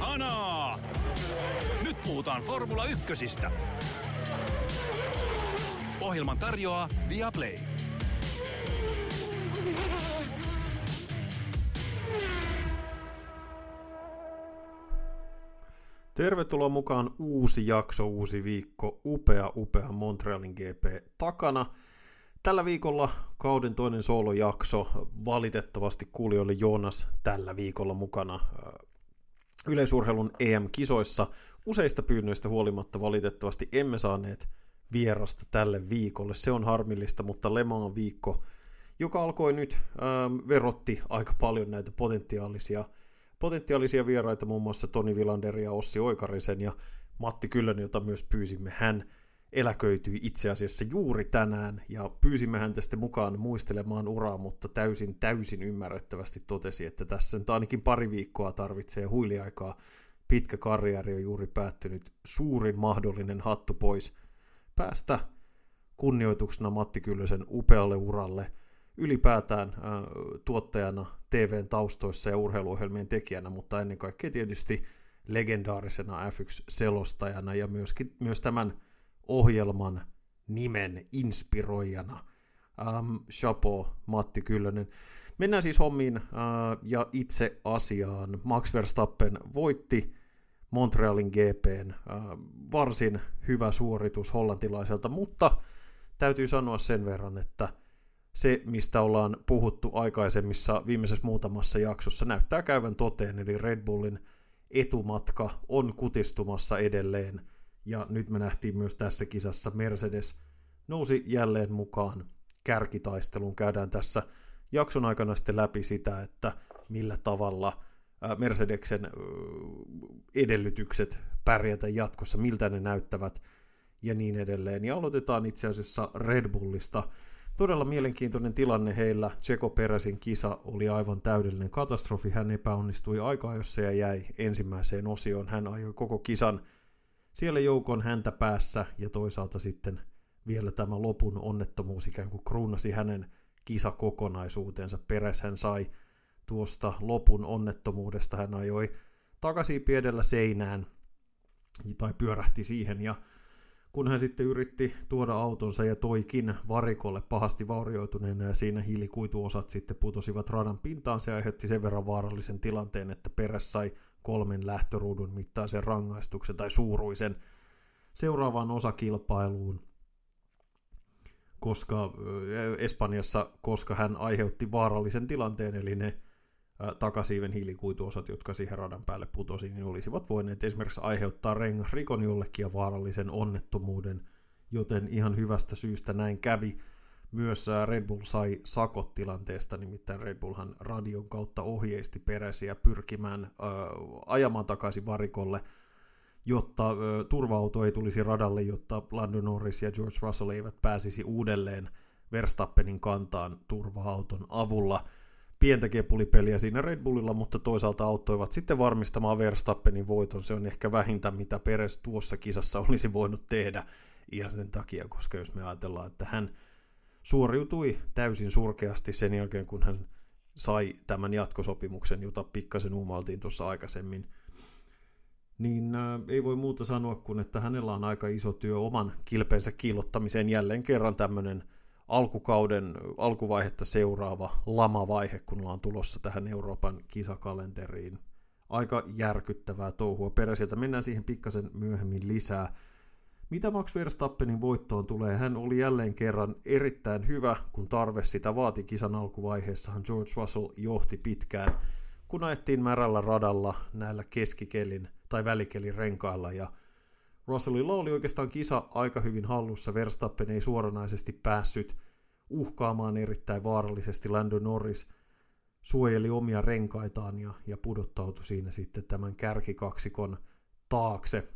Kanaa! Nyt puhutaan Formula 1:stä. Ohjelman tarjoaa Viaplay. Tervetuloa mukaan uusi jakso, uusi viikko, upea Montrealin GP takana. Tällä viikolla kauden toinen soolojakso, valitettavasti kuulijoille Joonas tällä viikolla mukana yleisurheilun EM-kisoissa. Useista pyynnöistä huolimatta valitettavasti emme saaneet vierasta tälle viikolle. Se on harmillista, mutta Le Mans viikko, joka alkoi nyt, verotti aika paljon näitä potentiaalisia vieraita, muun muassa Toni Vilander ja Ossi Oikarisen ja Matti Kyllönen, jota myös pyysimme. Hän eläköityi itse asiassa juuri tänään ja pyysimme häntä sitten mukaan muistelemaan uraa, mutta täysin ymmärrettävästi totesi, että tässä nyt ainakin pari viikkoa tarvitsee huiliaikaa. Pitkä karjääri on juuri päättynyt, suurin mahdollinen hattu pois päästä kunnioituksena Matti Kyllösen upealle uralle. Ylipäätään tuottajana, TVn taustoissa ja urheiluohjelmien tekijänä, mutta ennen kaikkea tietysti legendaarisena F1-selostajana ja myös tämän ohjelman nimen inspiroijana. Chapeau, Matti Kyllönen. Mennään siis hommiin ja itse asiaan. Max Verstappen voitti Montrealin GP:n, varsin hyvä suoritus hollantilaiselta, mutta täytyy sanoa sen verran, että se, mistä ollaan puhuttu aikaisemmissa viimeisessä muutamassa jaksossa, näyttää käyvän toteen, eli Red Bullin etumatka on kutistumassa edelleen, ja nyt me nähtiin myös tässä kisassa Mercedes nousi jälleen mukaan kärkitaisteluun. Käydään tässä jakson aikana sitten läpi sitä, että millä tavalla Mercedeksen edellytykset pärjätä jatkossa, miltä ne näyttävät ja niin edelleen. Ja aloitetaan itse asiassa Red Bullista. Todella mielenkiintoinen tilanne heillä. Checo Pérezin kisa oli aivan täydellinen katastrofi. Hän epäonnistui aika ajoissa ja jäi ensimmäiseen osioon. Hän ajoi koko kisan siellä joukon häntä päässä ja toisaalta sitten vielä tämä lopun onnettomuus ikään kuin kruunasi hänen kisakokonaisuutensa. Pérez hän sai tuosta lopun onnettomuudesta. Hän ajoi takaisin edellä seinään tai pyörähti siihen ja kun hän sitten yritti tuoda autonsa ja toikin varikolle pahasti vaurioituneena ja siinä hiilikuituosat sitten putosivat radan pintaan, se aiheutti sen verran vaarallisen tilanteen, että Pérez sai 3 lähtöruudun mittaisen rangaistuksen tai suuruisen seuraavaan osakilpailuun Espanjassa, koska hän aiheutti vaarallisen tilanteen, eli ne takasiiven hiilikuituosat, jotka siihen radan päälle putosi, niin olisivat voineet esimerkiksi aiheuttaa rengasrikon jollekin ja vaarallisen onnettomuuden, joten ihan hyvästä syystä näin kävi. Myös Red Bull sai sakot tilanteesta, nimittäin Red Bullhan radion kautta ohjeisti Pérezia pyrkimään ajamaan takaisin varikolle, jotta turva-auto ei tulisi radalle, jotta Lando Norris ja George Russell eivät pääsisi uudelleen Verstappenin kantaan turva-auton avulla. Pientä kepulipeliä siinä Red Bullilla, mutta toisaalta auttoivat sitten varmistamaan Verstappenin voiton. Se on ehkä vähintä, mitä Pérez tuossa kisassa olisi voinut tehdä ihan sen takia, koska jos me ajatellaan, että hän suoriutui täysin surkeasti sen jälkeen, kun hän sai tämän jatkosopimuksen, jota pikkasen uumailtiin tuossa aikaisemmin, niin ei voi muuta sanoa kuin, että hänellä on aika iso työ oman kilpensä kiillottamiseen. Jälleen kerran tämmöinen alkukauden alkuvaihetta seuraava lamavaihe, kun ollaan tulossa tähän Euroopan kisakalenteriin. Aika järkyttävää touhua. Péreziltä mennään siihen pikkasen myöhemmin lisää. Mitä Max Verstappenin voittoon tulee? Hän oli jälleen kerran erittäin hyvä, kun tarve sitä vaati kisan alkuvaiheessahan. George Russell johti pitkään, kun ajettiin märällä radalla näillä keskikelin tai välikelin renkailla ja Russellilla oli oikeastaan kisa aika hyvin hallussa. Verstappen ei suoranaisesti päässyt uhkaamaan erittäin vaarallisesti. Lando Norris suojeli omia renkaitaan ja pudottautui siinä sitten tämän kärkikaksikon taakse.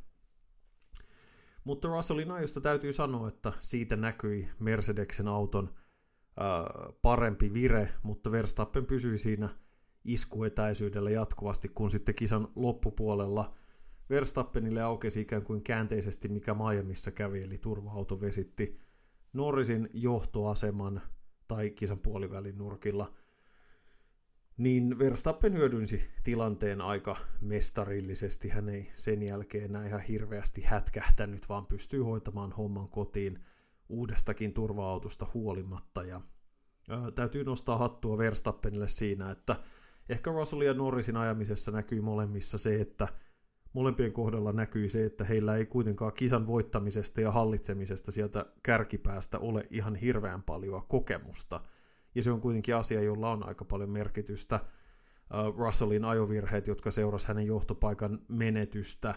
Mutta Russellin ajosta täytyy sanoa, että siitä näkyi Mercedeksen auton parempi vire, mutta Verstappen pysyi siinä iskuetäisyydellä jatkuvasti, kun sitten kisan loppupuolella Verstappenille aukesi ikään kuin käänteisesti, mikä Miamiissa kävi, eli turva-auto vesitti Norrisin johtoaseman tai kisan puolivälin nurkilla. niin Verstappen hyödynsi tilanteen aika mestarillisesti. Hän ei sen jälkeen enää ihan hirveästi hätkähtänyt, vaan pystyy hoitamaan homman kotiin uudestakin turva-autosta huolimatta. Ja täytyy nostaa hattua Verstappenille siinä, että ehkä Russell ja Norrisin ajamisessa näkyy molemmissa se, että molempien kohdalla näkyy se, että heillä ei kuitenkaan kisan voittamisesta ja hallitsemisesta sieltä kärkipäästä ole ihan hirveän paljon kokemusta. Ja se on kuitenkin asia, jolla on aika paljon merkitystä. Russellin ajovirheet, jotka seurasi hänen johtopaikan menetystä,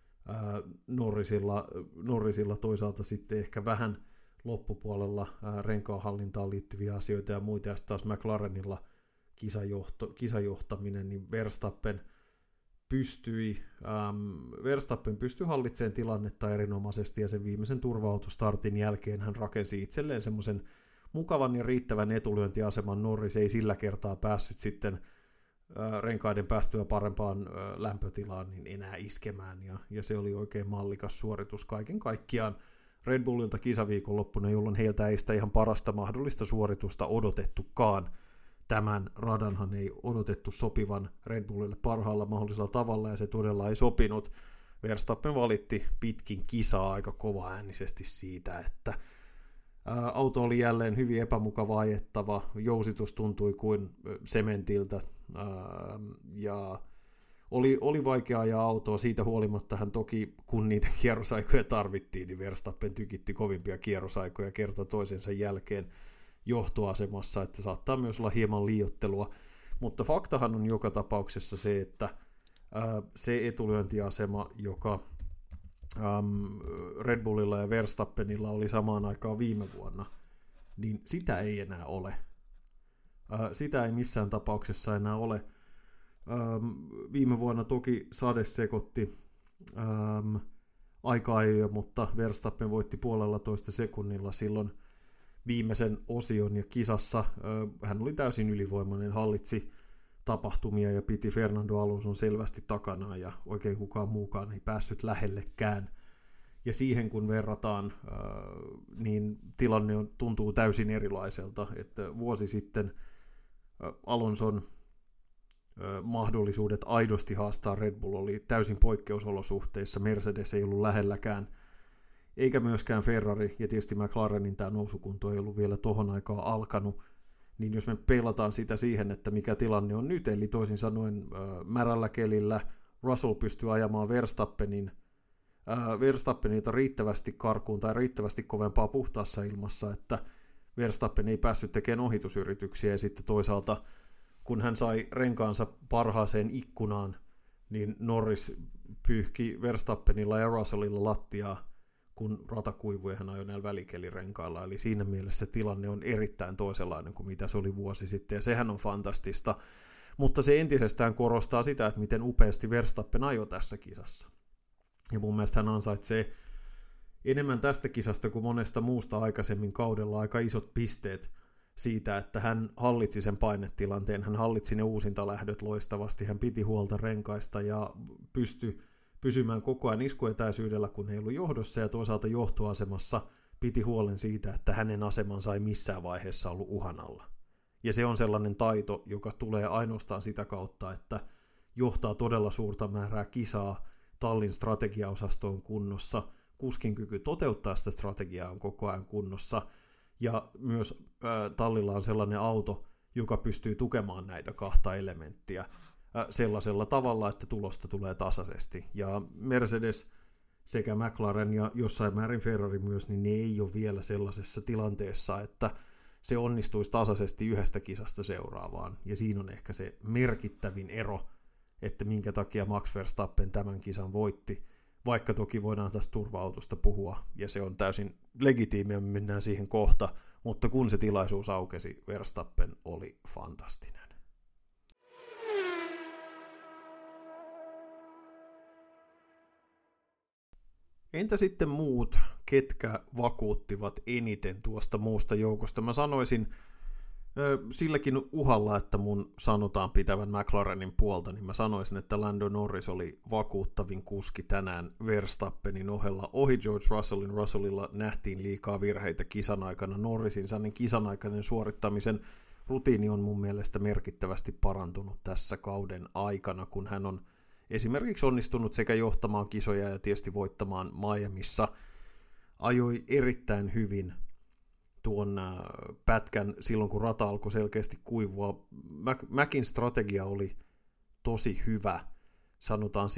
Norrisilla toisaalta sitten ehkä vähän loppupuolella renkaanhallintaan liittyviä asioita ja muita, ja sitten taas McLarenilla kisajohtaminen, niin Verstappen pystyi hallitsemaan tilannetta erinomaisesti, ja sen viimeisen turva-autostartin jälkeen hän rakensi itselleen semmoisen mukavan ja riittävän etulyöntiaseman. Norris ei sillä kertaa päässyt sitten renkaiden päästyä parempaan lämpötilaan niin enää iskemään, ja se oli oikein mallikas suoritus kaiken kaikkiaan Red Bullilta kisaviikonloppuna, jolloin heiltä ei sitä ihan parasta mahdollista suoritusta odotettukaan. Tämän radanhan ei odotettu sopivan Red Bullille parhaalla mahdollisella tavalla, ja se todella ei sopinut. Verstappen valitti pitkin kisaa aika kovaäänisesti siitä, että auto oli jälleen hyvin epämukava ajettava, jousitus tuntui kuin sementiltä, ja oli vaikea ajaa autoa. Siitä huolimatta hän toki, kun niitä kierrosaikoja tarvittiin, niin Verstappen tykitti kovimpia kierrosaikoja kerta toisensa jälkeen johtoasemassa, että saattaa myös olla hieman liioittelua, mutta faktahan on joka tapauksessa se, että se etulyöntiasema, joka Red Bullilla ja Verstappenilla oli samaan aikaan viime vuonna, niin sitä ei enää ole. Sitä ei missään tapauksessa enää ole. Viime vuonna toki sade sekoitti aika-ajoja, mutta Verstappen voitti 1,5 sekunnilla silloin viimeisen osion, ja kisassa hän oli täysin ylivoimainen, hallitsi tapahtumia ja piti Fernando Alonson selvästi takanaan, ja oikein kukaan muukaan ei päässyt lähellekään. Ja siihen kun verrataan, niin tilanne tuntuu täysin erilaiselta, että vuosi sitten Alonson mahdollisuudet aidosti haastaa Red Bull oli täysin poikkeusolosuhteissa, Mercedes ei ollut lähelläkään, eikä myöskään Ferrari, ja tietysti McLarenin tämä nousukunto ei ollut vielä tohon aikaan alkanut, niin jos me peilataan sitä siihen, että mikä tilanne on nyt, eli toisin sanoen märällä kelillä Russell pystyy ajamaan Verstappenilta riittävästi karkuun tai riittävästi kovempaa puhtaassa ilmassa, että Verstappen ei päässyt tekemään ohitusyrityksiä, ja sitten toisaalta kun hän sai renkaansa parhaaseen ikkunaan, niin Norris pyyhki Verstappenilla ja Russellilla lattiaa, kun rata kuivui ja hän ajoi näillä välikelirenkailla. Eli siinä mielessä tilanne on erittäin toisenlainen kuin mitä se oli vuosi sitten, ja sehän on fantastista. Mutta se entisestään korostaa sitä, että miten upeasti Verstappen ajoi tässä kisassa. Ja mun mielestä hän ansaitsee enemmän tästä kisasta kuin monesta muusta aikaisemmin kaudella aika isot pisteet siitä, että hän hallitsi sen painetilanteen, hän hallitsi ne uusintalähdöt loistavasti, hän piti huolta renkaista ja pystyi pysymään koko ajan iskuetäisyydellä, kun ei ollut johdossa, ja toisaalta johtoasemassa piti huolen siitä, että hänen asemansa ei missään vaiheessa ollut uhan alla. Ja se on sellainen taito, joka tulee ainoastaan sitä kautta, että johtaa todella suurta määrää kisaa, tallin strategiaosasto on kunnossa, kuskin kyky toteuttaa sitä strategiaa on koko ajan kunnossa, ja myös tallilla on sellainen auto, joka pystyy tukemaan näitä kahta elementtiä sellaisella tavalla, että tulosta tulee tasaisesti. Ja Mercedes sekä McLaren ja jossain määrin Ferrari myös, niin ne ei ole vielä sellaisessa tilanteessa, että se onnistuisi tasaisesti yhdestä kisasta seuraavaan. Ja siinä on ehkä se merkittävin ero, että minkä takia Max Verstappen tämän kisan voitti, vaikka toki voidaan tästä turva-autosta puhua, ja se on täysin legitiimiä, me mennään siihen kohta, mutta kun se tilaisuus aukesi, Verstappen oli fantastinen. Entä sitten muut, ketkä vakuuttivat eniten tuosta muusta joukosta? Mä sanoisin, silläkin uhalla, että mun sanotaan pitävän McLarenin puolta, niin mä sanoisin, että Lando Norris oli vakuuttavin kuski tänään Verstappenin ohella. Ohi George Russellin. Russellilla nähtiin liikaa virheitä kisan aikana. Norrisin sellainen kisan aikainen suorittamisen rutiini on mun mielestä merkittävästi parantunut tässä kauden aikana, kun hän on esimerkiksi onnistunut sekä johtamaan kisoja ja tietysti voittamaan Miamissa. Ajoi erittäin hyvin tuon pätkän silloin, kun rata alkoi selkeästi kuivua. Mäkin strategia oli tosi hyvä, sanotaan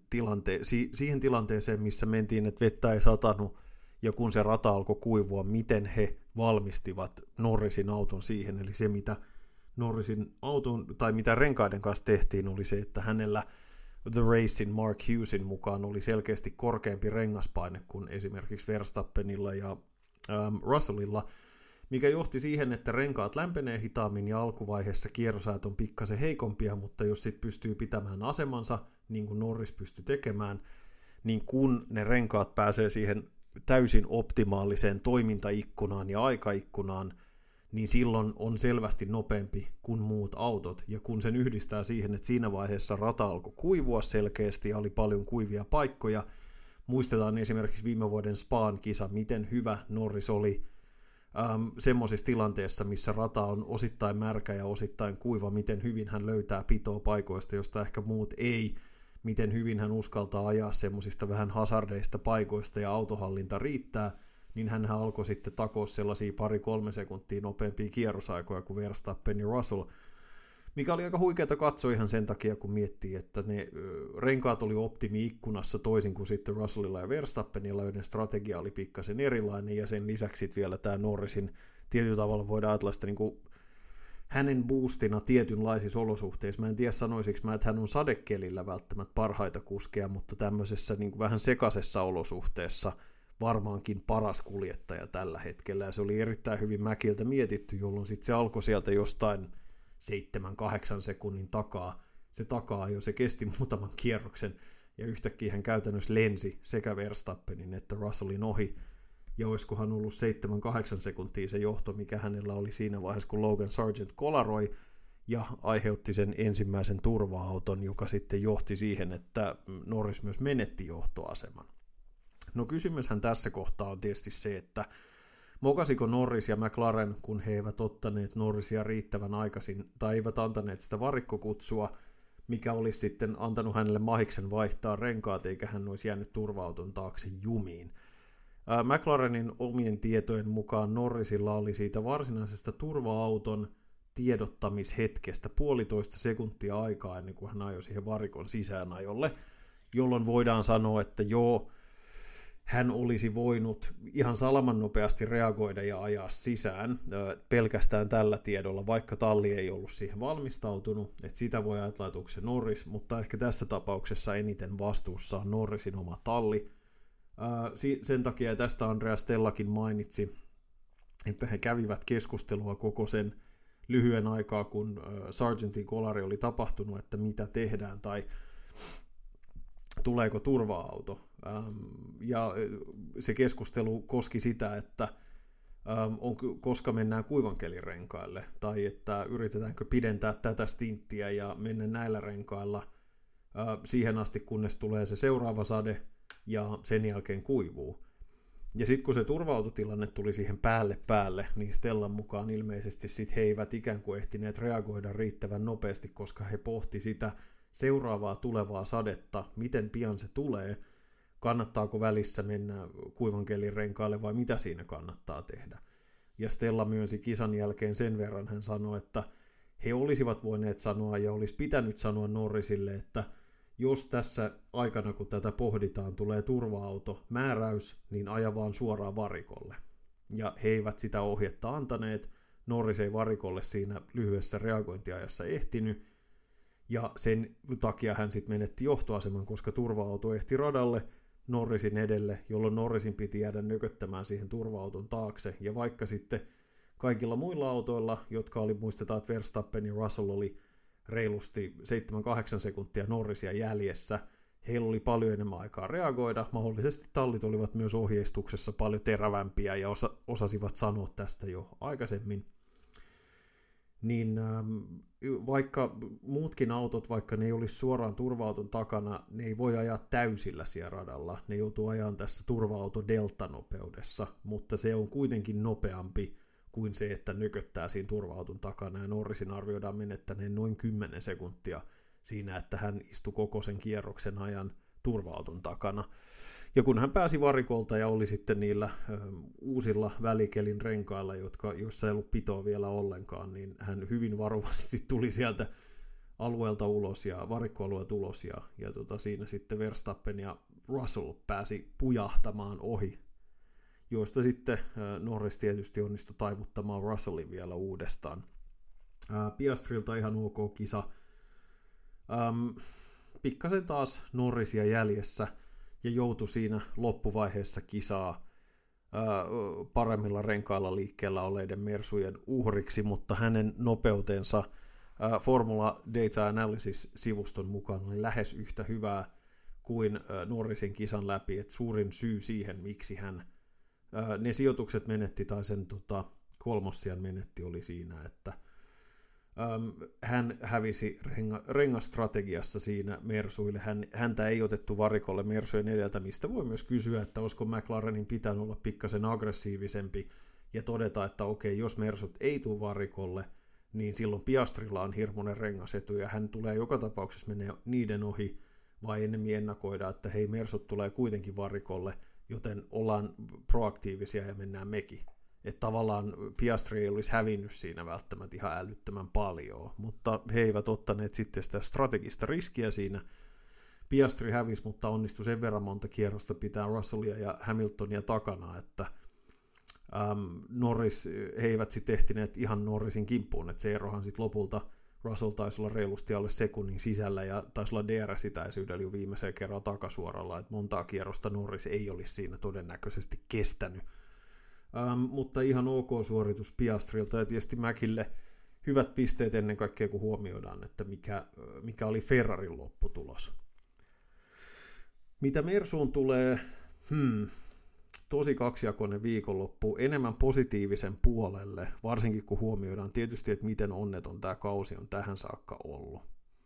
siihen tilanteeseen, missä mentiin, että vettä ei satanut, ja kun se rata alkoi kuivua, miten he valmistivat Norrisin auton siihen. Eli se, mitä Norrisin auton, tai mitä renkaiden kanssa tehtiin, oli se, että hänellä The Racin Mark Hughesin mukaan oli selkeästi korkeampi rengaspaine kuin esimerkiksi Verstappenilla ja Russellilla, mikä johti siihen, että renkaat lämpenee hitaammin ja alkuvaiheessa kierrosäät on pikkasen heikompia, mutta jos sit pystyy pitämään asemansa, niin kuin Norris pystyi tekemään, niin kun ne renkaat pääsee siihen täysin optimaaliseen toimintaikkunaan ja aikaikkunaan, niin silloin on selvästi nopeampi kuin muut autot, ja kun sen yhdistää siihen, että siinä vaiheessa rata alkoi kuivua selkeästi ja oli paljon kuivia paikkoja, muistetaan esimerkiksi viime vuoden Spaan kisa, miten hyvä Norris oli semmoisessa tilanteessa, missä rata on osittain märkä ja osittain kuiva, miten hyvin hän löytää pitoa paikoista, josta ehkä muut ei, miten hyvin hän uskaltaa ajaa semmoisista vähän hazardeista paikoista ja autohallinta riittää, niin hän alkoi sitten takoa sellaisia 2-3 sekuntia nopeampia kierrosaikoja kuin Verstappen ja Russell, mikä oli aika huikeata katsoa ihan sen takia, kun miettii, että ne renkaat oli optimi-ikkunassa toisin kuin sitten Russellilla ja Verstappenilla, joiden strategia oli pikkasen erilainen, ja sen lisäksi vielä tämä Norrisin tietyllä tavalla voidaan ajatella sitä niin kuin hänen boostina tietynlaisissa olosuhteissa. Mä en tiedä sanoisiko mä, että hän on sadekelillä välttämättä parhaita kuskeja, mutta tämmöisessä niin kuin vähän sekaisessa olosuhteessa varmaankin paras kuljettaja tällä hetkellä, ja se oli erittäin hyvin Mäkiltä mietitty, jolloin sitten se alkoi sieltä jostain 7-8 sekunnin takaa. Se takaa jo, se kesti muutaman kierroksen, ja yhtäkkiä hän käytännössä lensi sekä Verstappenin että Russellin ohi, ja olisikohan ollut 7-8 sekuntia se johto, mikä hänellä oli siinä vaiheessa, kun Logan Sargent kolaroi, ja aiheutti sen ensimmäisen turva-auton, joka sitten johti siihen, että Norris myös menetti johtoaseman. No kysymyshän tässä kohtaa on tietysti se, että mokasiko Norris ja McLaren, kun he eivät ottaneet Norrisia riittävän aikaisin, tai eivät antaneet sitä varikkokutsua, mikä olisi sitten antanut hänelle mahiksen vaihtaa renkaat, eikä hän olisi jäänyt turva-auton taakse jumiin. McLarenin omien tietojen mukaan Norrisilla oli siitä varsinaisesta turva-auton tiedottamishetkestä 1,5 sekuntia aikaa ennen kuin hän ajoi siihen varikon sisäänajolle, jolloin voidaan sanoa, että joo, hän olisi voinut ihan salamannopeasti reagoida ja ajaa sisään pelkästään tällä tiedolla, vaikka talli ei ollut siihen valmistautunut, että sitä voi ajatella, että onko se Norris, mutta ehkä tässä tapauksessa eniten vastuussa on Norrisin oma talli. Sen takia tästä Andrea Stellakin mainitsi, että he kävivät keskustelua koko sen lyhyen aikaa, kun Sargentin kolari oli tapahtunut, että mitä tehdään tai tuleeko turva-auto. Ja se keskustelu koski sitä, että koska mennään kuivankelin renkaille, tai että yritetäänkö pidentää tätä stinttiä ja mennä näillä renkailla siihen asti, kunnes tulee se seuraava sade, ja sen jälkeen kuivuu. Ja sitten kun se turva-autotilanne tuli siihen päälle, niin Stellan mukaan ilmeisesti sit he eivät ikään kuin ehtineet reagoida riittävän nopeasti, koska he pohti sitä seuraavaa tulevaa sadetta, miten pian se tulee, kannattaako välissä mennä kuivankelin renkaalle vai mitä siinä kannattaa tehdä. Ja Stella myönsi kisan jälkeen sen verran, hän sanoi, että he olisivat voineet sanoa ja olisi pitänyt sanoa Norrisille, että jos tässä aikana, kun tätä pohditaan, tulee turva-auto määräys, niin aja vaan suoraan varikolle. Ja he eivät sitä ohjetta antaneet, Norris ei varikolle siinä lyhyessä reagointiajassa ehtinyt, ja sen takia hän sitten menetti johtoaseman, koska turva-auto ehti radalle Norrisin edelle, jolloin Norrisin piti jäädä nököttämään siihen turva-auton taakse, ja vaikka sitten kaikilla muilla autoilla, jotka oli, muistetaan, että Verstappen ja Russell oli reilusti 7-8 sekuntia Norrisia jäljessä, heillä oli paljon enemmän aikaa reagoida, mahdollisesti tallit olivat myös ohjeistuksessa paljon terävämpiä ja osasivat sanoa tästä jo aikaisemmin, niin vaikka muutkin autot, vaikka ne ei olisi suoraan turva-auton takana, ne ei voi ajaa täysillä siellä radalla, ne joutuu ajamaan tässä turva-auto delta-nopeudessa, mutta se on kuitenkin nopeampi kuin se, että nököttää siinä turva-auton takana, ja Norrisin arvioidaan menettäneen noin 10 sekuntia siinä, että hän istui koko sen kierroksen ajan turva-auton takana. Ja kun hän pääsi varikolta ja oli sitten niillä uusilla välikelin renkailla, joissa ei ollut pitoa vielä ollenkaan, niin hän hyvin varovasti tuli sieltä alueelta ulos ja varikkoalueelta ulos, ja siinä sitten Verstappen ja Russell pääsi pujahtamaan ohi, joista sitten Norris tietysti onnistui taivuttamaan Russellin vielä uudestaan. Piastrilta ihan ok kisa. Pikkasen taas Norrisia jäljessä ja joutui siinä loppuvaiheessa kisaa paremmilla renkailla liikkeellä olleiden Mersujen uhriksi, mutta hänen nopeutensa Formula Data Analysis-sivuston mukaan oli lähes yhtä hyvää kuin Norrisin kisan läpi, että suurin syy siihen, miksi hän ne sijoitukset menetti tai sen kolmossian menetti, oli siinä, että hän hävisi rengastrategiassa siinä Mersuille. Häntä ei otettu varikolle Mersujen edeltä, mistä voi myös kysyä, että olisiko McLarenin pitänyt olla pikkasen aggressiivisempi ja todeta, että okei, jos Mersut ei tule varikolle, niin silloin Piastrilla on hirmuinen rengasetu ja hän tulee joka tapauksessa menee niiden ohi, vai ennemmin ennakoida, että hei, Mersut tulee kuitenkin varikolle, joten ollaan proaktiivisia ja mennään mekin. Että tavallaan Piastri ei olisi hävinnyt siinä välttämättä ihan älyttömän paljon, mutta he eivät ottaneet sitten sitä strategista riskiä siinä. Piastri hävisi, mutta onnistui sen verran monta kierrosta pitää Russellia ja Hamiltonia takana, että Norris, he eivät sitten ehtineet ihan Norrisin kimppuun, että se erohan sitten lopulta Russell taisi olla reilusti alle sekunnin sisällä ja taisi olla DRS-itäisyydellä jo viimeiseen kerran takasuoralla, että montaa kierrosta Norris ei olisi siinä todennäköisesti kestänyt. Mutta ihan ok suoritus Piastrilta ja tietysti Mäkille hyvät pisteet ennen kaikkea, kun huomioidaan, että mikä oli Ferrarin lopputulos. Mitä Mersuun tulee, tosi kaksijakoinen viikonloppu, enemmän positiivisen puolelle, varsinkin kun huomioidaan tietysti, että miten onneton tämä kausi on tähän saakka ollut.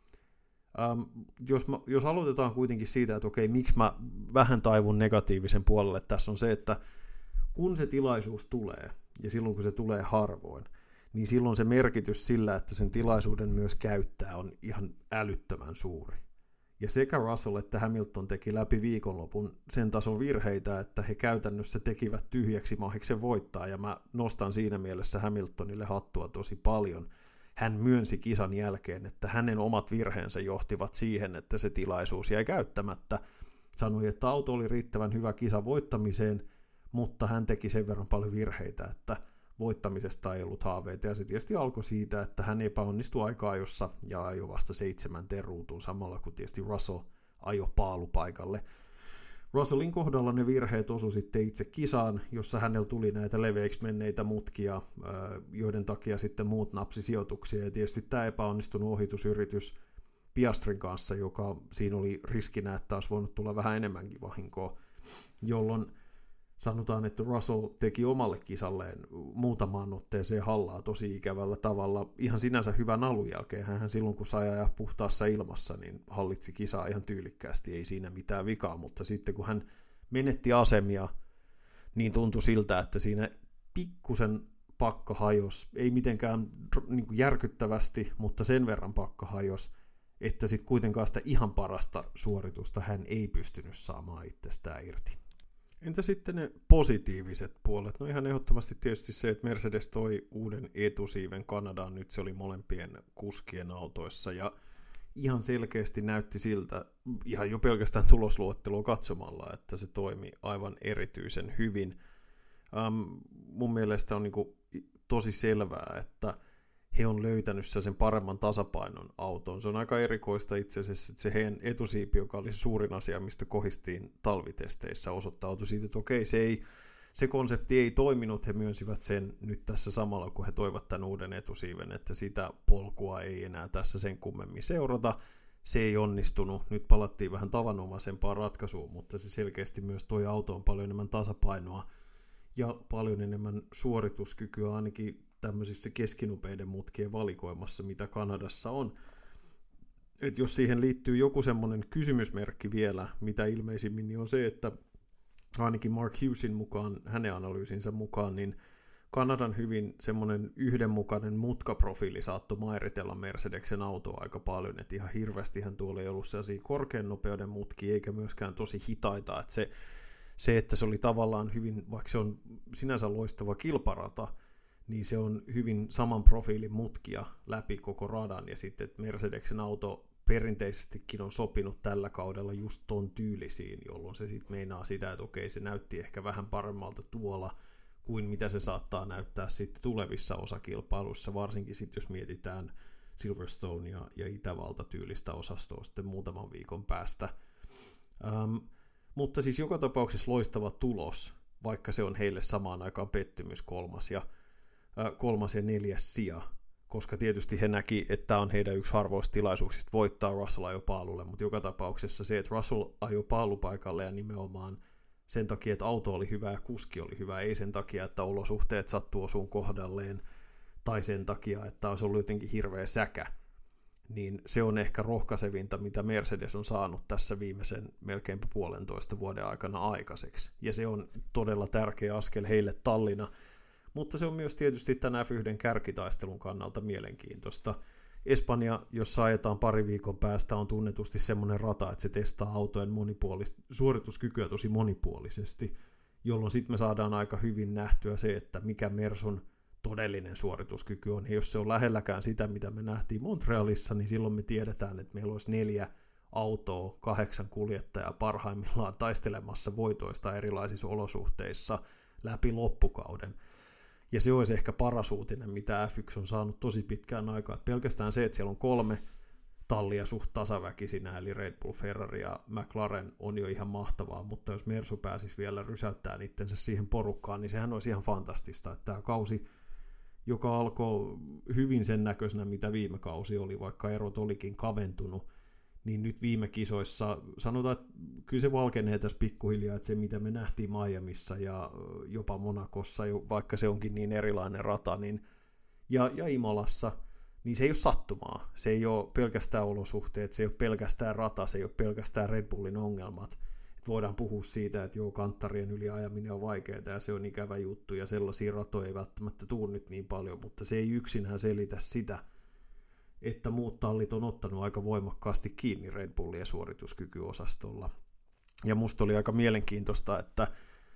Jos aloitetaan kuitenkin siitä, että okei, miksi mä vähän taivun negatiivisen puolelle, tässä on se, että kun se tilaisuus tulee, ja silloin kun se tulee harvoin, niin silloin se merkitys sillä, että sen tilaisuuden myös käyttää, on ihan älyttömän suuri. Ja sekä Russell että Hamilton teki läpi viikonlopun sen tason virheitä, että he käytännössä tekivät tyhjäksi mahiksen voittaa, ja mä nostan siinä mielessä Hamiltonille hattua tosi paljon. Hän myönsi kisan jälkeen, että hänen omat virheensä johtivat siihen, että se tilaisuus jäi käyttämättä. Sanoi, että auto oli riittävän hyvä kisan voittamiseen, mutta hän teki sen verran paljon virheitä, että voittamisesta ei ollut haaveita, ja se tietysti alkoi siitä, että hän epäonnistui aika-ajossa ja ajoi vasta 7 ruutuun samalla, kun tietysti Russell ajoi paalupaikalle. Russellin kohdalla ne virheet osui sitten itse kisaan, jossa hänellä tuli näitä leveiksi menneitä mutkia, joiden takia sitten muut napsi sijoituksia, ja tietysti tämä epäonnistunut ohitusyritys Piastrin kanssa, joka siinä oli riskinä, että olisi voinut tulla vähän enemmänkin vahinkoa, jolloin sanotaan, että Russell teki omalle kisalleen muutamaan otteeseen hallaa tosi ikävällä tavalla. Ihan sinänsä hyvän alun jälkeen. Hän silloin, kun sai ajaa puhtaassa ilmassa, niin hallitsi kisaa ihan tyylikkäästi. Ei siinä mitään vikaa, mutta sitten kun hän menetti asemia, niin tuntui siltä, että siinä pikkusen pakka hajosi. Ei mitenkään niin kuin järkyttävästi, mutta sen verran pakka hajosi, että sitten kuitenkaan sitä ihan parasta suoritusta hän ei pystynyt saamaan itsestään irti. Entä sitten ne positiiviset puolet? No ihan ehdottomasti tietysti se, että Mercedes toi uuden etusiiven Kanadaan, nyt se oli molempien kuskien autoissa, ja ihan selkeästi näytti siltä, ihan jo pelkästään tulosluettelua katsomalla, että se toimi aivan erityisen hyvin. Mun mielestä on niinku tosi selvää, että he on löytänyt sen paremman tasapainon autoon. Se on aika erikoista itse asiassa, että se heidän etusiipi, joka oli se suurin asia, mistä kohistiin talvitesteissä, osoittautui siitä, että okei, se konsepti ei toiminut, he myönsivät sen nyt tässä samalla, kun he toivat tämän uuden etusiiven, että sitä polkua ei enää tässä sen kummemmin seurata. Se ei onnistunut, nyt palattiin vähän tavanomaisempaan ratkaisuun, mutta se selkeästi myös toi autoon paljon enemmän tasapainoa ja paljon enemmän suorituskykyä ainakin tämmöisissä keskinopeiden mutkien valikoimassa, mitä Kanadassa on. Et jos siihen liittyy joku semmoinen kysymysmerkki vielä, mitä ilmeisimmin, niin on se, että ainakin Mark Hughesin mukaan, hänen analyysinsä mukaan, niin Kanadan hyvin semmoinen yhdenmukainen mutkaprofiili saattoi mairitella Mercedesen autoa aika paljon, että ihan hirveästihän tuolla ei ollut sellaisia korkean nopeuden mutkia, eikä myöskään tosi hitaita, että että se oli tavallaan hyvin, vaikka se on sinänsä loistava kilparata, niin se on hyvin saman profiilin mutkia läpi koko radan, ja sitten että Mercedesen auto perinteisestikin on sopinut tällä kaudella just ton tyylisiin, jolloin se sitten meinaa sitä, että okei, se näytti ehkä vähän paremmalta tuolla, kuin mitä se saattaa näyttää sitten tulevissa osakilpailuissa, varsinkin sitten jos mietitään Silverstone ja Itävalta-tyylistä osastoa sitten muutaman viikon päästä. Mutta siis joka tapauksessa loistava tulos, vaikka se on heille samaan aikaan pettymys 3. ja 4. sija, koska tietysti he näki, että tämä on heidän yksi harvoista tilaisuuksista voittaa Russell ajoi paalulle, mutta joka tapauksessa se, että Russell ajoi paalupaikalle ja nimenomaan sen takia, että auto oli hyvä ja kuski oli hyvä, ei sen takia, että olosuhteet sattuu osuun kohdalleen, tai sen takia, että olisi ollut jotenkin hirveä säkä, niin se on ehkä rohkaisevinta, mitä Mercedes on saanut tässä viimeisen melkeinpä 1,5 vuoden aikana aikaiseksi. Ja se on todella tärkeä askel heille tallina, mutta se on myös tietysti tämän F1 kärkitaistelun kannalta mielenkiintoista. Espanja, jossa ajetaan pari viikon päästä, on tunnetusti semmoinen rata, että se testaa autojen suorituskykyä tosi monipuolisesti, jolloin sitten me saadaan aika hyvin nähtyä se, että mikä Mersun todellinen suorituskyky on. Ja jos se on lähelläkään sitä, mitä me nähtiin Montrealissa, niin silloin me tiedetään, että meillä olisi 4 autoa, 8 kuljettajaa parhaimmillaan taistelemassa voitoista erilaisissa olosuhteissa läpi loppukauden. Ja se olisi ehkä paras uutinen, mitä F1 on saanut tosi pitkään aikaa. Että pelkästään se, että siellä on 3 tallia suht tasaväkisinä, eli Red Bull, Ferrari ja McLaren on jo ihan mahtavaa, mutta jos Mersu pääsisi vielä rysäyttämään itsensä siihen porukkaan, niin sehän olisi ihan fantastista. Että tämä kausi, joka alkoi hyvin sen näköisenä, mitä viime kausi oli, vaikka erot olikin kaventunut, niin nyt viime kisoissa, sanotaan, että kyllä se valkenee tässä pikkuhiljaa, että se mitä me nähtiin Miamissa ja jopa Monacossa, vaikka se onkin niin erilainen rata, niin, ja Imolassa, niin se ei ole sattumaa. Se ei ole pelkästään olosuhteet, se ei ole pelkästään rata, se ei ole pelkästään Red Bullin ongelmat. Et voidaan puhua siitä, että kanttarien yli ajaminen on vaikeaa ja se on ikävä juttu ja sellaisia ratoja ei välttämättä tule nyt niin paljon, mutta se ei yksinään selitä sitä, että muut tallit on ottanut aika voimakkaasti kiinni Red Bullin suorituskykyosastolla. Ja musta oli aika mielenkiintoista, että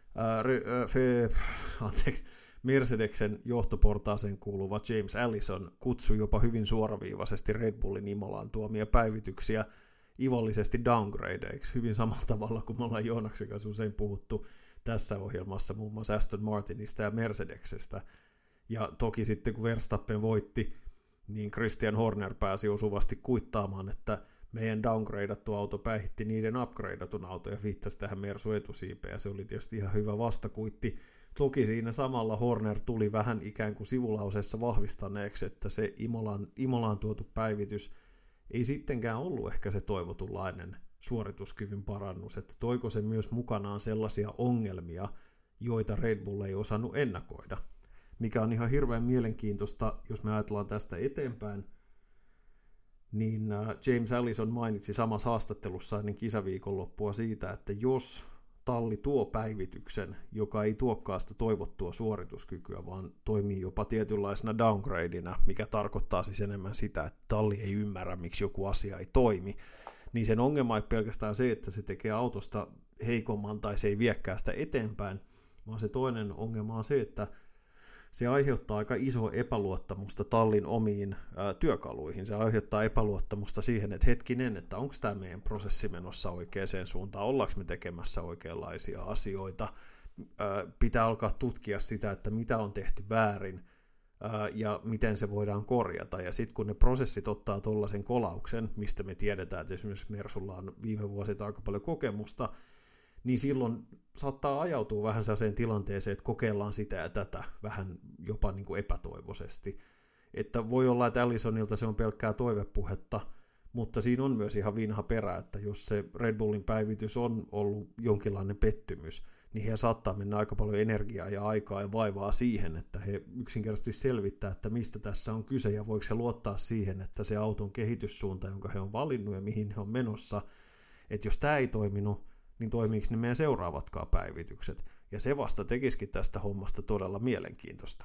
Mercedesen johtoportaaseen kuuluva James Allison kutsui jopa hyvin suoraviivaisesti Red Bullin Imolaan tuomia päivityksiä ivallisesti downgradeiksi, hyvin samalla tavalla kuin me ollaan Joonaksen kanssa usein puhuttu tässä ohjelmassa, muun muassa Aston Martinista ja Mercedeksestä. Ja toki sitten kun Verstappen voitti, niin Christian Horner pääsi osuvasti kuittaamaan, että meidän downgradeattu auto päihitti niiden upgradeatun auto ja viittasi tähän Mersu etusiipeen, ja se oli tietysti ihan hyvä vastakuitti. Toki siinä samalla Horner tuli vähän ikään kuin sivulauseessa vahvistaneeksi, että se Imolaan tuotu päivitys ei sittenkään ollut ehkä se toivotunlainen suorituskyvyn parannus, että toiko se myös mukanaan sellaisia ongelmia, joita Red Bull ei osannut ennakoida. Mikä on ihan hirveän mielenkiintoista, jos me ajatellaan tästä eteenpäin, niin James Allison mainitsi samassa haastattelussa ennen kisaviikonloppua siitä, että jos talli tuo päivityksen, joka ei tuokaan sitä toivottua suorituskykyä, vaan toimii jopa tietynlaisena downgradeina, mikä tarkoittaa siis enemmän sitä, että talli ei ymmärrä, miksi joku asia ei toimi, niin sen ongelma ei pelkästään se, että se tekee autosta heikomman tai se ei viekään sitä eteenpäin, vaan se toinen ongelma on se, että se aiheuttaa aika isoa epäluottamusta tallin omiin työkaluihin. Se aiheuttaa epäluottamusta siihen, että hetkinen, että onko tämä meidän prosessi menossa oikeaan suuntaan, ollaanko me tekemässä oikeanlaisia asioita. Pitää alkaa tutkia sitä, että mitä on tehty väärin ja miten se voidaan korjata. Ja sitten kun ne prosessit ottaa tuollaisen kolauksen, mistä me tiedetään, että esimerkiksi Mersulla on viime vuosilta aika paljon kokemusta, niin silloin saattaa ajautua vähän sellaiseen tilanteeseen, että kokeillaan sitä ja tätä vähän jopa niin kuin epätoivoisesti. Että voi olla, että Allisonilta se on pelkkää toivepuhetta, mutta siinä on myös ihan vinha perä, että jos se Red Bullin päivitys on ollut jonkinlainen pettymys, niin he saattaa mennä aika paljon energiaa ja aikaa ja vaivaa siihen, että he yksinkertaisesti selvittää, että mistä tässä on kyse ja voiko he luottaa siihen, että se auton kehityssuunta, jonka he on valinnut ja mihin he on menossa, että jos tämä ei toiminut, niin toimiiko ne meidän seuraavatkaan päivitykset. ja se vasta tekisikin tästä hommasta todella mielenkiintoista.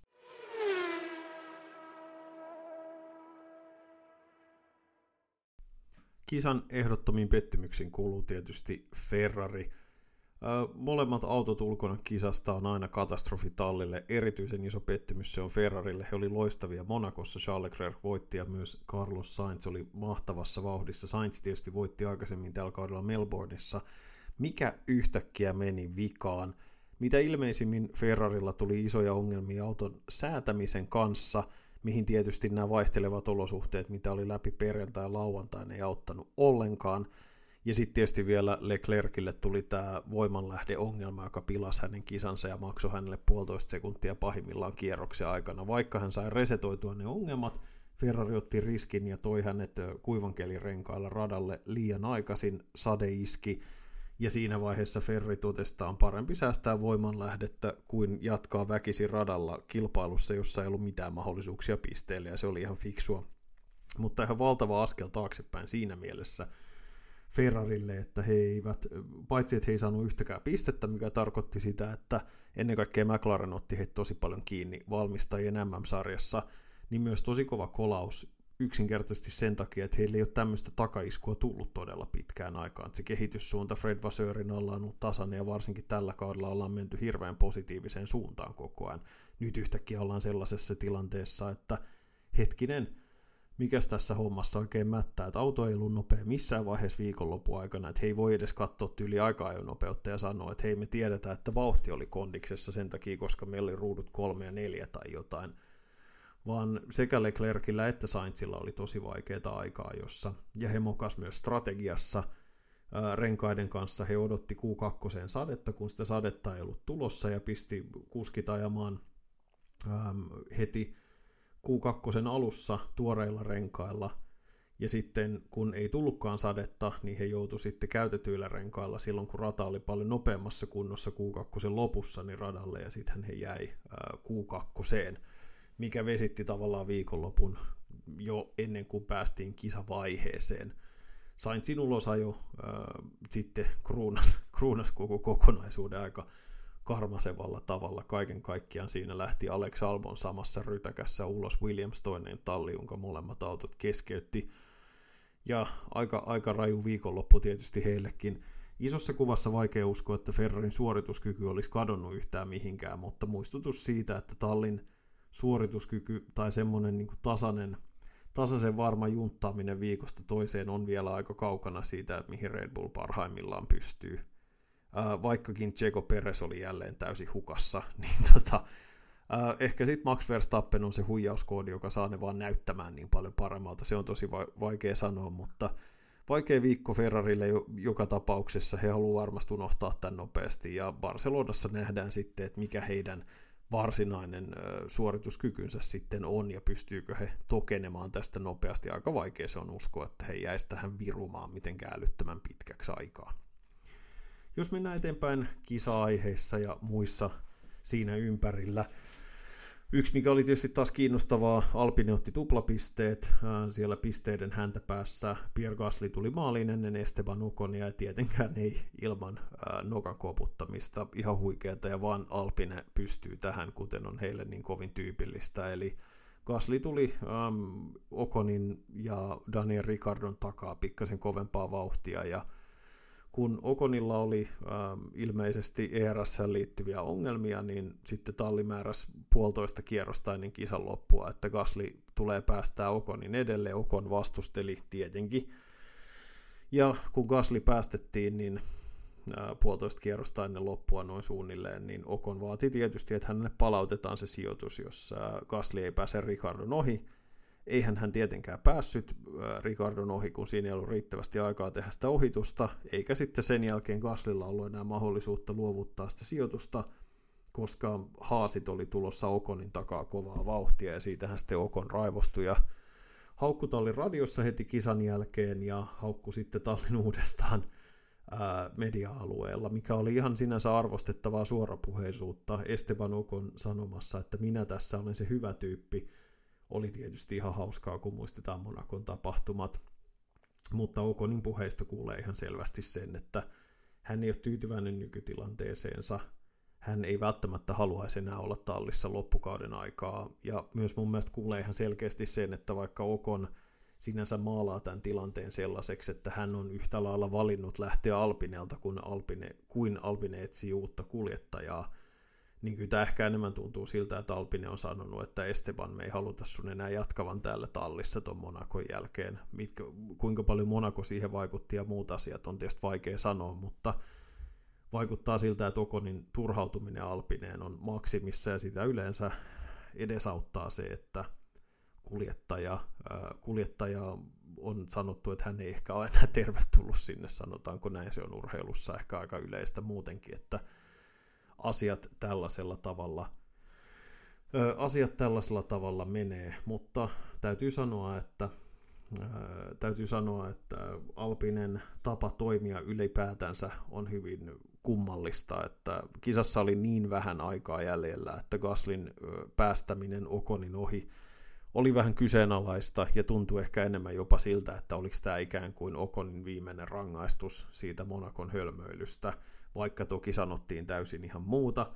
Kisan ehdottomiin pettymyksiin kuuluu tietysti Ferrari. Molemmat autot ulkona kisasta on aina katastrofi tallille. Erityisen iso pettymys se on Ferrarille. He oli loistavia Monacossa. Charles Leclerc voitti ja myös Carlos Sainz oli mahtavassa vauhdissa. Sainz tietysti voitti aikaisemmin tällä kaudella Melbourneissa. Mikä yhtäkkiä meni vikaan? Mitä ilmeisimmin Ferrarilla tuli isoja ongelmia auton säätämisen kanssa, mihin tietysti nämä vaihtelevat olosuhteet, mitä oli läpi perjantai ja lauantain, ei auttanut ollenkaan. Ja sitten tietysti vielä Leclercille tuli tämä voimanlähdeongelma, joka pilasi hänen kisansa ja maksoi hänelle 1,5 sekuntia pahimmillaan kierroksen aikana. Vaikka hän sai resetoitua ne ongelmat, Ferrari otti riskin ja toi hänet kuivankelirenkailla radalle liian aikaisin, sade iski, ja siinä vaiheessa Ferrari totesi, että on parempi säästää voimanlähdettä kuin jatkaa väkisin radalla kilpailussa, jossa ei ollut mitään mahdollisuuksia pisteelle, ja se oli ihan fiksua. Mutta ihan valtava askel taaksepäin siinä mielessä Ferrarille, että he eivät, paitsi että he ei saanut yhtäkään pistettä, mikä tarkoitti sitä, että ennen kaikkea McLaren otti heitä tosi paljon kiinni valmistajien MM-sarjassa, niin myös tosi kova kolaus yksinkertaisesti sen takia, että heillä ei ole tämmöistä takaiskua tullut todella pitkään aikaan. Se kehityssuunta Fred Vaseurin alla on ollut tasainen ja varsinkin tällä kaudella ollaan menty hirveän positiiviseen suuntaan koko ajan. Nyt yhtäkkiä ollaan sellaisessa tilanteessa, että hetkinen, mikäs tässä hommassa oikein mättää, että auto ei ollut nopea missään vaiheessa viikonlopun aikana, että he ei voi edes katsoa tyyli aika-ajonopeutta ja sanoa, että hei, me tiedetään, että vauhti oli kondiksessa sen takia, koska meillä oli ruudut 3 ja 4 tai jotain, vaan sekä Leclercillä että Sainzilla oli tosi vaikeaa aikaa jossa, ja he mokas myös strategiassa renkaiden kanssa, he odotti Q2 sadetta, kun sitä sadetta ei ollut tulossa, ja pisti kuskit ajamaan heti Q2 alussa tuoreilla renkailla, ja sitten kun ei tullutkaan sadetta, niin he joutu sitten käytetyillä renkailla silloin, kun rata oli paljon nopeammassa kunnossa Q2 lopussa, niin radalle, ja sitten he jäi Q2, mikä vesitti tavallaan viikonlopun jo ennen kuin päästiin kisavaiheeseen. Sainzin ulosajo sitten kruunas koko kokonaisuuden aika karmasevalla tavalla. Kaiken kaikkiaan siinä lähti Alex Albon samassa rytäkässä ulos, Williams toinen talli, jonka molemmat autot keskeytti. Ja aika raju viikonloppu tietysti heillekin. Isossa kuvassa vaikea uskoa, että Ferrarin suorituskyky olisi kadonnut yhtään mihinkään, mutta muistutus siitä, että tallin suorituskyky tai semmoinen niin kuin tasaisen varma junttaaminen viikosta toiseen on vielä aika kaukana siitä, että mihin Red Bull parhaimmillaan pystyy. Vaikkakin Checo Perez oli jälleen täysin hukassa, niin ehkä sitten Max Verstappen on se huijauskoodi, joka saa ne vaan näyttämään niin paljon paremmalta. Se on tosi vaikea sanoa, mutta vaikea viikko Ferrarille joka tapauksessa. He haluaa varmasti unohtaa tämän nopeasti, ja Barcelonassa nähdään sitten, että mikä heidän varsinainen suorituskykynsä sitten on, ja pystyykö he tokenemaan tästä nopeasti. Aika vaikea se on uskoa, että he jäisi tähän virumaan mitenkään älyttömän pitkäksi aikaa. Jos mennään eteenpäin kisa-aiheissa ja muissa siinä ympärillä, yksi mikä oli tietysti taas kiinnostavaa, Alpine otti tuplapisteet, siellä pisteiden häntäpäässä Pierre Gasly tuli maaliin ennen Esteban Oconia, ja tietenkään ei ilman nokan koputtamista, ihan huikeata, ja vaan Alpine pystyy tähän, kuten on heille niin kovin tyypillistä, eli Gasly tuli Oconin ja Daniel Ricciardon takaa pikkasen kovempaa vauhtia, ja kun Oconilla oli ilmeisesti ERS:ään liittyviä ongelmia, niin sitten talli määräsi 1,5 kierrosta ennen kisan loppua, että Gasly tulee päästää Oconin edelle. Ocon vastusteli tietenkin. Ja kun Gasly päästettiin, niin 1,5 kierrosta ennen loppua noin suunnilleen, niin Ocon vaati tietysti, että hänelle palautetaan se sijoitus, jos Gasly ei pääse Ricciardon ohi. Eihän hän tietenkään päässyt Ricciardon ohi, kun siinä ei ollut riittävästi aikaa tehdä sitä ohitusta, eikä sitten sen jälkeen Gaslylla ollut enää mahdollisuutta luovuttaa sitä sijoitusta, koska haasit oli tulossa Oconin takaa kovaa vauhtia, ja siitähän sitten Ocon raivostui ja haukku tallin radiossa heti kisan jälkeen, ja haukku sitten tallin uudestaan media-alueella, mikä oli ihan sinänsä arvostettavaa suorapuheisuutta. Esteban Ocon sanomassa, että minä tässä olen se hyvä tyyppi. Oli tietysti ihan hauskaa, kun muistetaan Monacon tapahtumat, mutta Oconin puheista kuulee ihan selvästi sen, että hän ei ole tyytyväinen nykytilanteeseensa, hän ei välttämättä haluaisi enää olla tallissa loppukauden aikaa. Ja myös mun mielestä kuulee ihan selkeästi sen, että vaikka Ocon sinänsä maalaa tämän tilanteen sellaiseksi, että hän on yhtä lailla valinnut lähteä Alpinelta, kuin Alpine etsii uutta kuljettajaa, niin kyllä tämä ehkä enemmän tuntuu siltä, että Alpine on sanonut, että Esteban, me ei haluta sun enää jatkavan täällä tallissa ton Monacon jälkeen. Kuinka paljon Monaco siihen vaikutti ja muut asiat on tietysti vaikea sanoa, mutta vaikuttaa siltä, että Oconin turhautuminen Alpineen on maksimissa ja sitä yleensä edesauttaa se, että kuljettaja on sanottu, että hän ei ehkä ole enää tervetullut sinne, sanotaanko näin, se on urheilussa ehkä aika yleistä muutenkin, että asiat tällaisella tavalla menee, mutta täytyy sanoa, että Alpinen tapa toimia ylipäätänsä on hyvin kummallista, että kisassa oli niin vähän aikaa jäljellä, että Gaslyn päästäminen Oconin ohi oli vähän kyseenalaista ja tuntui ehkä enemmän jopa siltä, että oliko tämä ikään kuin Oconin viimeinen rangaistus siitä Monacon hölmöilystä, vaikka toki sanottiin täysin ihan muuta.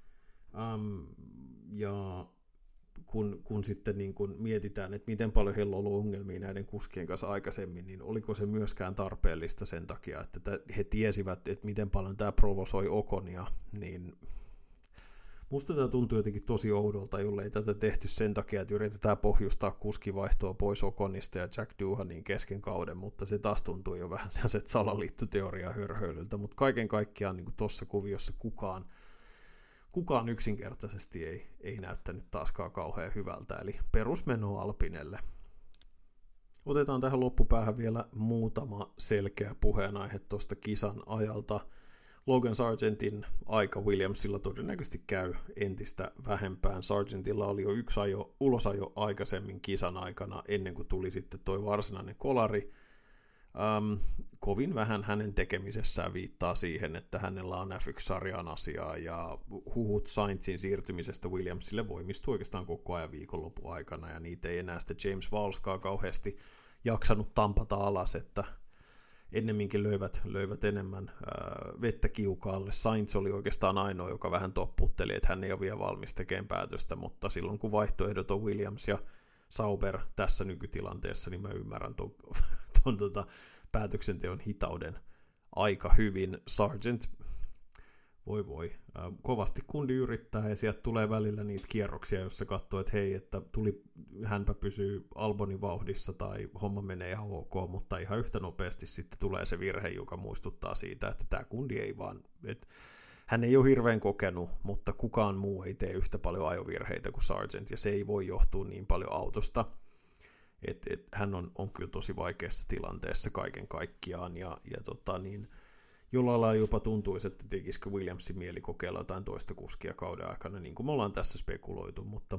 Ja kun sitten niin kun mietitään, että miten paljon heillä on ollut ongelmia näiden kuskien kanssa aikaisemmin, niin oliko se myöskään tarpeellista sen takia, että he tiesivät, että miten paljon tämä provosoi Oconia, niin musta tämä tuntuu jotenkin tosi oudolta, jollei tätä tehty sen takia, että yritetään pohjustaa kuskivaihtoa pois Oconista ja Jack Doohanin kesken kauden, mutta se taas tuntuu jo vähän sellaiset salaliittoteoriaa hörhöilyltä, mutta kaiken kaikkiaan niin tuossa kuviossa kukaan yksinkertaisesti ei näyttänyt taaskaan kauhean hyvältä, eli perusmeno Alpinelle. Otetaan tähän loppupäähän vielä muutama selkeä puheenaihe tuosta kisan ajalta. Logan Sargentin aika Williamsilla todennäköisesti käy entistä vähempään. Sargentilla oli jo yksi ulosajo aikaisemmin kisan aikana, ennen kuin tuli sitten toi varsinainen kolari. Kovin vähän hänen tekemisessään viittaa siihen, että hänellä on F1-sarjan asiaa, ja huhut Sainzin siirtymisestä Williamsille voimistui oikeastaan koko ajan viikonlopun aikana, ja niitä ei enää sitten James Vowleskaan kauheasti jaksanut tampata alas, että ennemminkin löivät enemmän vettä kiukaalle. Sainz oli oikeastaan ainoa, joka vähän topputteli, että hän ei ole vielä valmis tekemään päätöstä, mutta silloin kun vaihtoehdot on Williams ja Sauber tässä nykytilanteessa, niin mä ymmärrän tuon päätöksenteon hitauden aika hyvin. Sargent, kovasti kundi yrittää, ja sieltä tulee välillä niitä kierroksia, jossa katsoo, että hei, että hänpä pysyy Albonin vauhdissa tai homma menee ihan ok, mutta ihan yhtä nopeasti sitten tulee se virhe, joka muistuttaa siitä, että tämä kundi ei vaan, että hän ei ole hirveän kokenut, mutta kukaan muu ei tee yhtä paljon ajovirheitä kuin Sargent, ja se ei voi johtua niin paljon autosta. Hän on kyllä tosi vaikeassa tilanteessa kaiken kaikkiaan, ja jollain lailla jopa tuntuisi, että tekisikö Williamsin mieli kokeilla jotain toista kuskia kauden aikana, niin kuin me ollaan tässä spekuloitu, mutta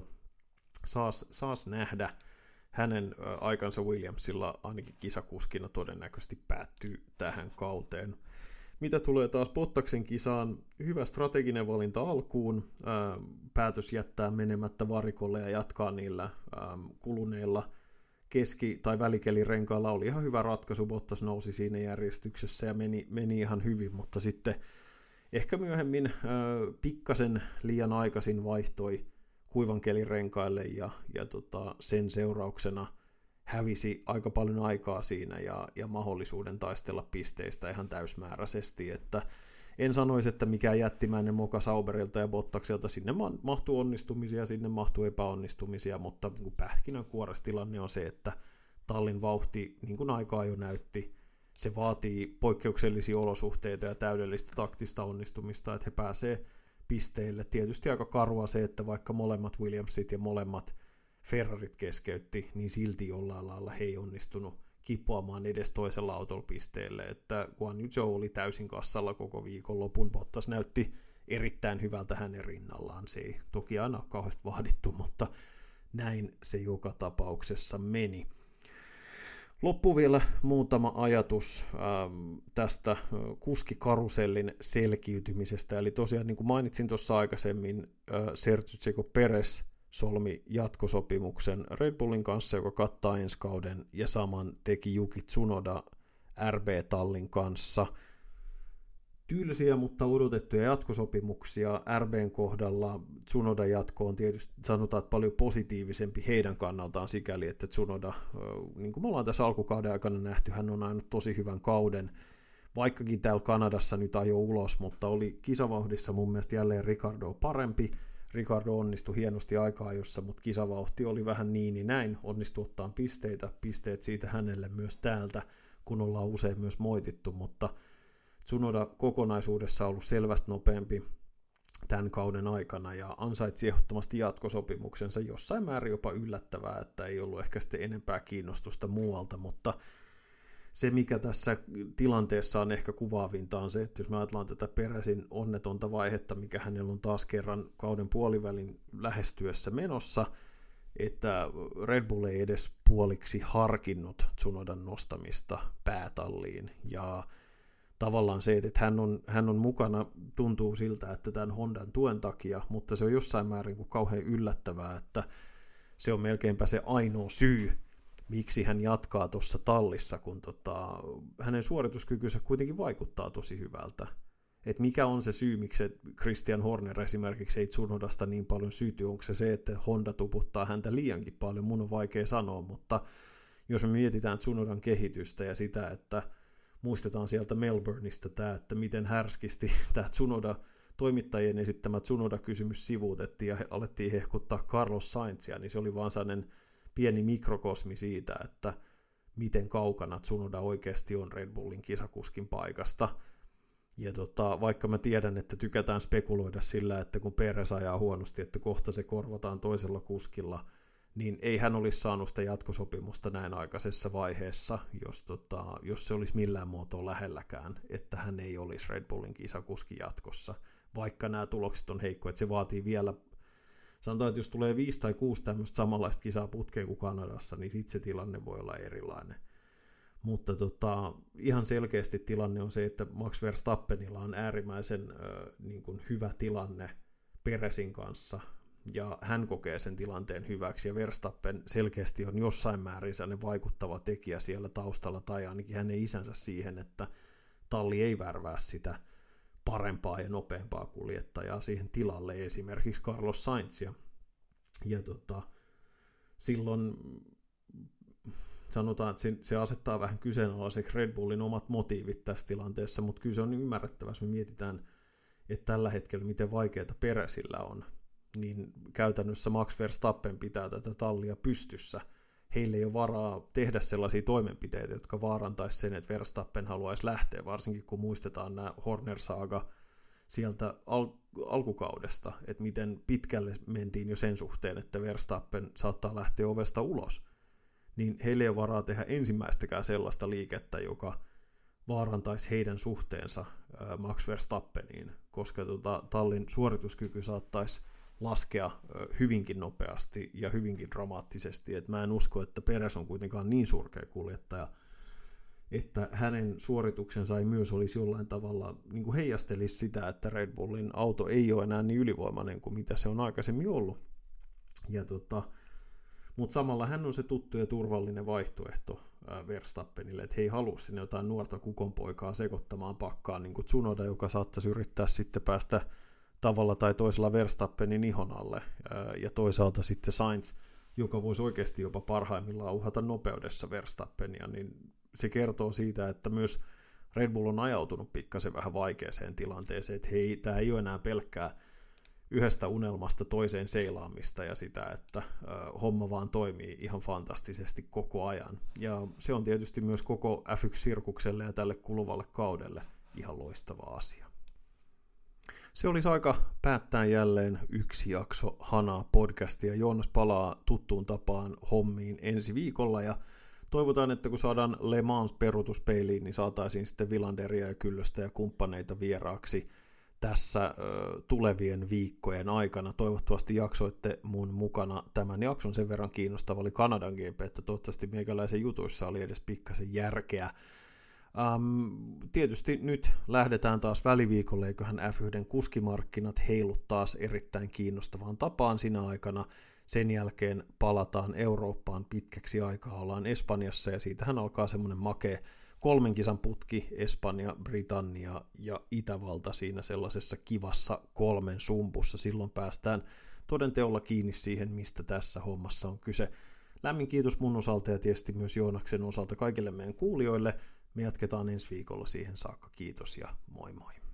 saas nähdä. Hänen aikansa Williamsilla ainakin kisakuskina todennäköisesti päättyy tähän kauteen. Mitä tulee taas Bottaksen kisaan, hyvä strateginen valinta alkuun, päätös jättää menemättä varikolle ja jatkaa niillä kuluneilla keski- tai välikelirenkailla oli ihan hyvä ratkaisu, Bottas nousi siinä järjestyksessä ja meni ihan hyvin, mutta sitten ehkä myöhemmin pikkasen liian aikaisin vaihtoi kuivan kelin renkaille ja sen seurauksena hävisi aika paljon aikaa siinä ja mahdollisuuden taistella pisteistä ihan täysmääräisesti, että en sanoisi, että mikään jättimäinen moka Sauberilta ja Bottakselta, sinne mahtuu onnistumisia, sinne mahtuu epäonnistumisia, mutta pähkinänkuoressa tilanne on se, että tallin vauhti, niin kuin aikaa jo näytti, se vaatii poikkeuksellisia olosuhteita ja täydellistä taktista onnistumista, että he pääsee pisteille. Tietysti aika karua se, että vaikka molemmat Williamsit ja molemmat Ferrarit keskeytti, niin silti jollain lailla he ei onnistunut kipuamaan edes toisella autolla pisteelle, että Guan Yu Zhou oli täysin kassalla koko viikonlopun, Bottas näytti erittäin hyvältä hänen rinnallaan, se ei toki aina ole kauheasti vaadittu, mutta näin se joka tapauksessa meni. Loppuun vielä muutama ajatus tästä kuskikarusellin selkiytymisestä, eli tosiaan niin kuin mainitsin tuossa aikaisemmin, Sergio Checo Perez solmi jatkosopimuksen Red Bullin kanssa, joka kattaa ensi kauden, ja saman teki Yuki Tsunoda RB-tallin kanssa. tylsiä, mutta odotettuja jatkosopimuksia. RBn kohdalla Tsunodan jatko on tietysti sanotaan, että paljon positiivisempi heidän kannaltaan sikäli, että Tsunoda, niin kuin me ollaan tässä alkukauden aikana nähty, hän on aina tosi hyvän kauden, vaikkakin täällä Kanadassa nyt ajoi ulos, mutta oli kisavauhdissa mun mielestä jälleen Ricardo parempi. Ricardo onnistui hienosti aika-ajossa, mutta kisavauhti oli vähän niin näin, onnistui ottaa pisteet siitä hänelle myös täältä, kun ollaan usein myös moitittu, mutta Tsunoda kokonaisuudessa on ollut selvästi nopeampi tämän kauden aikana ja ansaitsi ehdottomasti jatkosopimuksensa, jossain määrin jopa yllättävää, että ei ollut ehkä sitten enempää kiinnostusta muualta, mutta se, mikä tässä tilanteessa on ehkä kuvaavinta, on se, että jos me ajatellaan tätä Perezin onnetonta vaihetta, mikä hänellä on taas kerran kauden puolivälin lähestyessä menossa, että Red Bull ei edes puoliksi harkinnut Tsunodan nostamista päätalliin, ja tavallaan se, että hän on mukana, tuntuu siltä, että tämän Hondan tuen takia, mutta se on jossain määrin kuin kauhean yllättävää, että se on melkeinpä se ainoa syy, miksi hän jatkaa tuossa tallissa, kun hänen suorituskykynsä kuitenkin vaikuttaa tosi hyvältä. Et mikä on se syy, miksi Christian Horner esimerkiksi ei Tsunodasta niin paljon syty, onko se, että Honda tuputtaa häntä liiankin paljon, mun on vaikea sanoa, mutta jos me mietitään Tsunodan kehitystä ja sitä, että muistetaan sieltä Melbourneista tämä, että miten härskisti tämä Tsunoda, toimittajien esittämä Tsunoda-kysymys sivuutettiin ja alettiin hehkuttaa Carlos Sainzia, niin se oli vaan sellainen pieni mikrokosmi siitä, että miten kaukana Tsunoda oikeasti on Red Bullin kisakuskin paikasta. Ja vaikka mä tiedän, että tykätään spekuloida sillä, että kun Perez ajaa huonosti, että kohta se korvataan toisella kuskilla, niin ei hän olisi saanut sitä jatkosopimusta näin aikaisessa vaiheessa, jos se olisi millään muotoa lähelläkään, että hän ei olisi Red Bullin kisakuskin jatkossa, vaikka nämä tulokset on heikkoja, että se vaatii vielä, sanotaan, että jos tulee 5 tai 6 tämmöistä samanlaista kisaa putkeen kuin Kanadassa, niin sitten se tilanne voi olla erilainen. Mutta ihan selkeästi tilanne on se, että Max Verstappenilla on äärimmäisen niin kuin hyvä tilanne Perezin kanssa, ja hän kokee sen tilanteen hyväksi, ja Verstappen selkeästi on jossain määrin sellainen vaikuttava tekijä siellä taustalla, tai ainakin hänen isänsä siihen, että talli ei värvää sitä parempaa ja nopeampaa kuljettajaa siihen tilalle, esimerkiksi Carlos Sainzia. Ja silloin sanotaan, että se asettaa vähän kyseenalaiseksi Red Bullin omat motiivit tässä tilanteessa, mutta kyllä se on ymmärrettävä, jos me mietitään, että tällä hetkellä miten vaikeaa Perezillä on, niin käytännössä Max Verstappen pitää tätä tallia pystyssä. Heille ei ole varaa tehdä sellaisia toimenpiteitä, jotka vaarantaisi sen, että Verstappen haluaisi lähteä, varsinkin kun muistetaan nämä Horner-saaga sieltä alkukaudesta, että miten pitkälle mentiin jo sen suhteen, että Verstappen saattaa lähteä ovesta ulos. Niin heille ei ole varaa tehdä ensimmäistäkään sellaista liikettä, joka vaarantaisi heidän suhteensa Max Verstappeniin, koska tallin suorituskyky saattaisi laskea hyvinkin nopeasti ja hyvinkin dramaattisesti. Et mä en usko, että Perez on kuitenkaan niin surkea kuljettaja, että hänen suorituksensa ei myös olisi jollain tavalla niin kuin heijastelisi sitä, että Red Bullin auto ei ole enää niin ylivoimainen kuin mitä se on aikaisemmin ollut. Mutta samalla hän on se tuttu ja turvallinen vaihtoehto Verstappenille, että he ei halua sinne jotain nuorta kukonpoikaa sekoittamaan pakkaan, niin kuin Tsunoda, joka saattaisi yrittää sitten päästä tavalla tai toisella Verstappenin ihon alle, ja toisaalta sitten Sainz, joka voisi oikeasti jopa parhaimmillaan uhata nopeudessa Verstappenia, niin se kertoo siitä, että myös Red Bull on ajautunut pikkasen vähän vaikeaseen tilanteeseen, että tämä ei ole enää pelkkää yhdestä unelmasta toiseen seilaamista ja sitä, että homma vaan toimii ihan fantastisesti koko ajan. Ja se on tietysti myös koko F1-sirkukselle ja tälle kuluvalle kaudelle ihan loistava asia. Se olisi aika päättää jälleen yksi jakso Hanaa podcastia. Joonas palaa tuttuun tapaan hommiin ensi viikolla ja toivotaan, että kun saadaan Le Mans peruutuspeiliin, niin saataisiin sitten Vilanderia ja Kyllöstä ja kumppaneita vieraaksi tässä tulevien viikkojen aikana. Toivottavasti jaksoitte mun mukana tämän jakson, sen verran kiinnostava oli Kanadan GP, että toivottavasti meikäläisen jutuissa oli edes pikkasen järkeä. Tietysti nyt lähdetään taas väliviikolle, eiköhän F1 kuskimarkkinat heilut taas erittäin kiinnostavaan tapaan sinä aikana. Sen jälkeen palataan Eurooppaan pitkäksi aikaa, ollaan Espanjassa ja siitähän alkaa semmoinen makea 3 kisan putki, Espanja, Britannia ja Itävalta siinä sellaisessa kivassa 3 sumpussa. Silloin päästään toden teolla kiinni siihen, mistä tässä hommassa on kyse. Lämmin kiitos mun osalta ja tietysti myös Joonaksen osalta kaikille meidän kuulijoille. Me jatketaan ensi viikolla siihen saakka. Kiitos ja moi moi.